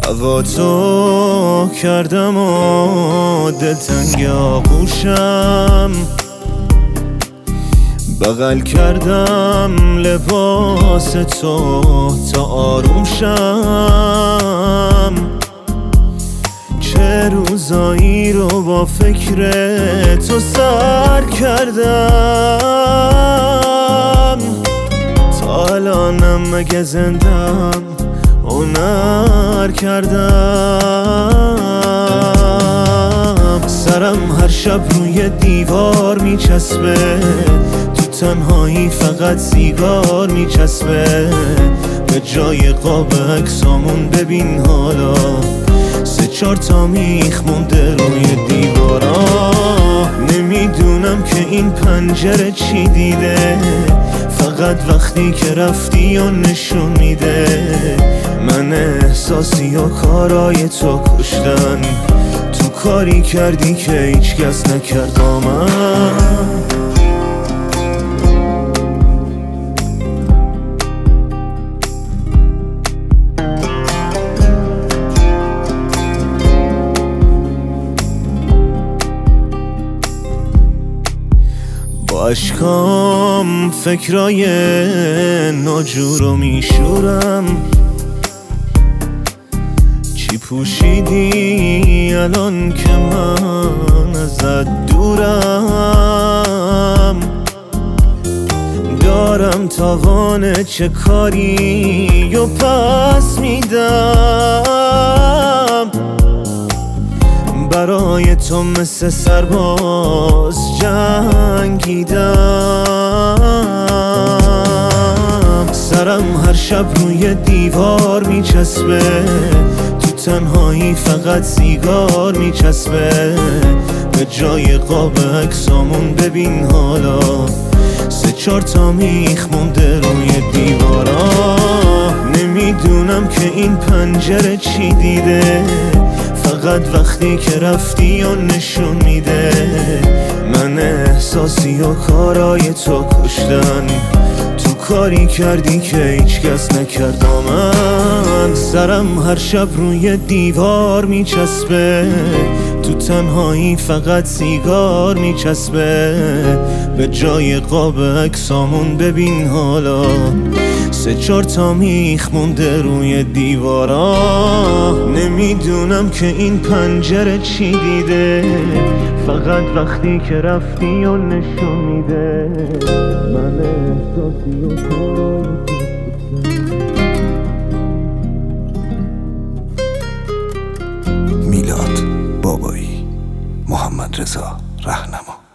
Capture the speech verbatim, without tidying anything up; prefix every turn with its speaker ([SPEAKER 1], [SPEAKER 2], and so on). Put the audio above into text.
[SPEAKER 1] هوا تو کردم و دلتنگ آغوشم، بغل کردم لباس تو تا آروم شم. چه روزایی رو با فکر تو سر کردم، تا الانم مگه زندم هنر کردم. سرم هر شب روی دیوار میچسبه، تو تنهایی فقط سیگار میچسبه. به جای قاب عکسامون ببین حالا سه چار تا میخ مونده روی دیوارا. نمیدونم که این پنجره چی دیده، فقط وقتی که رفتی و نشون میده. من احساسی و کارای تو کشتن، تو کاری کردی که هیچ کس نکرد با من. با اشکام فکرای ناجور رو میشورم. چی پوشیدی الان که من ازت دورم؟ دارم تاوان چه کاری و پس میدم. برای تو مثل سرباز جنگیدم. سرم هر شب روی دیوار میچسبه، تو تنهایی فقط سیگار میچسبه. به جای قاب عکسامون ببین حالا سه چار تا میخ مونده روی دیوارا. نمیدونم که این پنجره چی دیده، فقط وقتی که رفتی و نشون میده. من احساسی و کارای تو کشتن، تو کاری کردی که هیچ کس نکرد با من. سرم هر شب روی دیوار میچسبه، تو تنهایی فقط سیگار میچسبه. به جای قاب عکسامون ببین حالا سه چار تا میخ مونده روی دیوارا. نمیدونم که این پنجره چی دیده، فقط وقتی که رفتی و نشون میده. من احساسی و کارای
[SPEAKER 2] میلاد بابایی، محمد رضا رهنما.